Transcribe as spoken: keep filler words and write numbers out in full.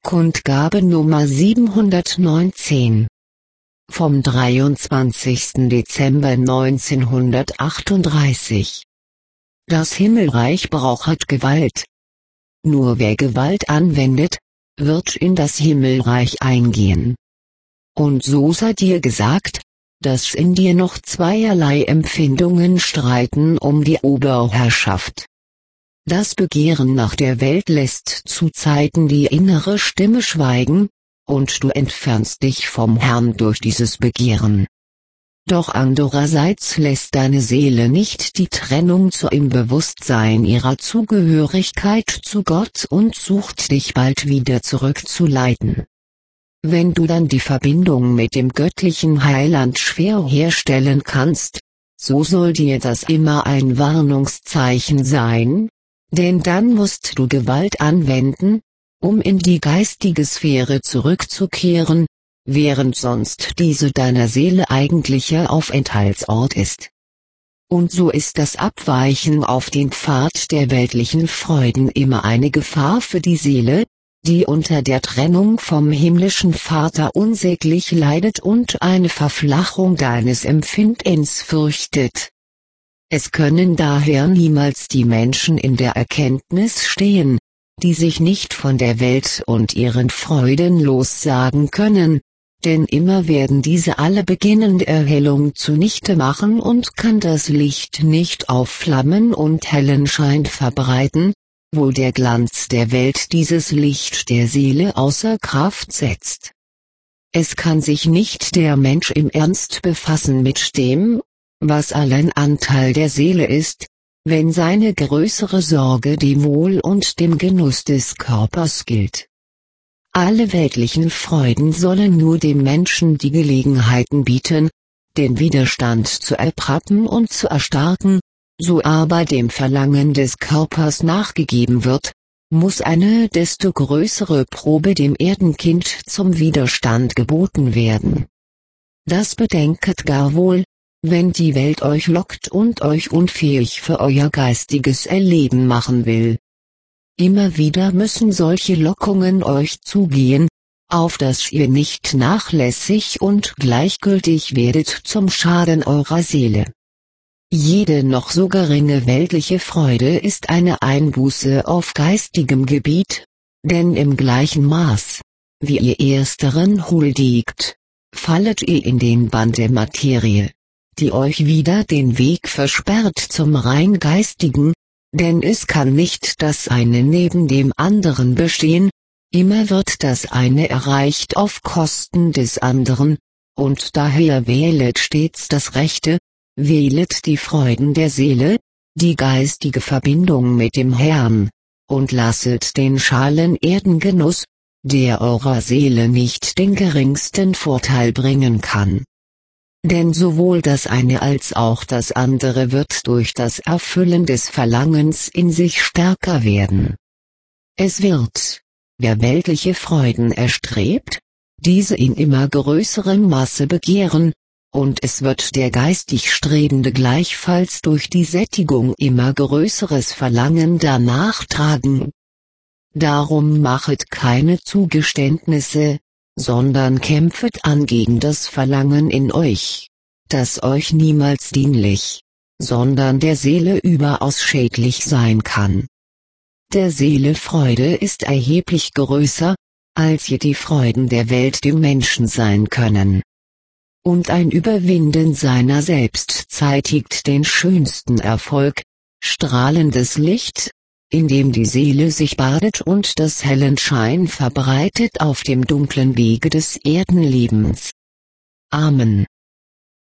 Kundgabe Nummer siebenhundertneunzehn. Vom dreiundzwanzigsten Dezember neunzehnhundertachtunddreißig. Das Himmelreich braucht Gewalt. Nur wer Gewalt anwendet, wird in das Himmelreich eingehen. Und so sei dir gesagt, dass in dir noch zweierlei Empfindungen streiten um die Oberherrschaft. Das Begehren nach der Welt lässt zu Zeiten die innere Stimme schweigen, und du entfernst dich vom Herrn durch dieses Begehren. Doch andererseits lässt deine Seele nicht die Trennung zu im Bewusstsein ihrer Zugehörigkeit zu Gott und sucht dich bald wieder zurückzuleiten. Wenn du dann die Verbindung mit dem göttlichen Heiland schwer herstellen kannst, so soll dir das immer ein Warnungszeichen sein, denn dann musst du Gewalt anwenden, um in die geistige Sphäre zurückzukehren, während sonst diese deiner Seele eigentlicher Aufenthaltsort ist. Und so ist das Abweichen auf den Pfad der weltlichen Freuden immer eine Gefahr für die Seele, die unter der Trennung vom himmlischen Vater unsäglich leidet und eine Verflachung deines Empfindens fürchtet. Es können daher niemals die Menschen in der Erkenntnis stehen, die sich nicht von der Welt und ihren Freuden lossagen können, denn immer werden diese alle beginnende Erhellung zunichte machen und kann das Licht nicht aufflammen und hellen Schein verbreiten, wo der Glanz der Welt dieses Licht der Seele außer Kraft setzt. Es kann sich nicht der Mensch im Ernst befassen mit dem, was allen Anteil der Seele ist, wenn seine größere Sorge dem Wohl und dem Genuss des Körpers gilt. Alle weltlichen Freuden sollen nur dem Menschen die Gelegenheiten bieten, den Widerstand zu erprappen und zu erstarken, so aber dem Verlangen des Körpers nachgegeben wird, muss eine desto größere Probe dem Erdenkind zum Widerstand geboten werden. Das bedenket gar wohl, wenn die Welt euch lockt und euch unfähig für euer geistiges Erleben machen will. Immer wieder müssen solche Lockungen euch zugehen, auf dass ihr nicht nachlässig und gleichgültig werdet zum Schaden eurer Seele. Jede noch so geringe weltliche Freude ist eine Einbuße auf geistigem Gebiet, denn im gleichen Maß, wie ihr ersteren huldigt, fallet ihr in den Bann der Materie, die euch wieder den Weg versperrt zum rein geistigen, denn es kann nicht das eine neben dem anderen bestehen, immer wird das eine erreicht auf Kosten des anderen, und daher wählet stets das Rechte, wählet die Freuden der Seele, die geistige Verbindung mit dem Herrn, und lasset den schalen Erdengenuss, der eurer Seele nicht den geringsten Vorteil bringen kann. Denn sowohl das eine als auch das andere wird durch das Erfüllen des Verlangens in sich stärker werden. Es wird, wer weltliche Freuden erstrebt, diese in immer größerem Maße begehren, und es wird der geistig Strebende gleichfalls durch die Sättigung immer größeres Verlangen danach tragen. Darum machet keine Zugeständnisse, sondern kämpfet an gegen das Verlangen in euch, das euch niemals dienlich, sondern der Seele überaus schädlich sein kann. Der Seele Freude ist erheblich größer, als je die Freuden der Welt dem Menschen sein können. Und ein Überwinden seiner selbst zeitigt den schönsten Erfolg, strahlendes Licht, in dem die Seele sich badet und das hellen Schein verbreitet auf dem dunklen Wege des Erdenlebens. Amen.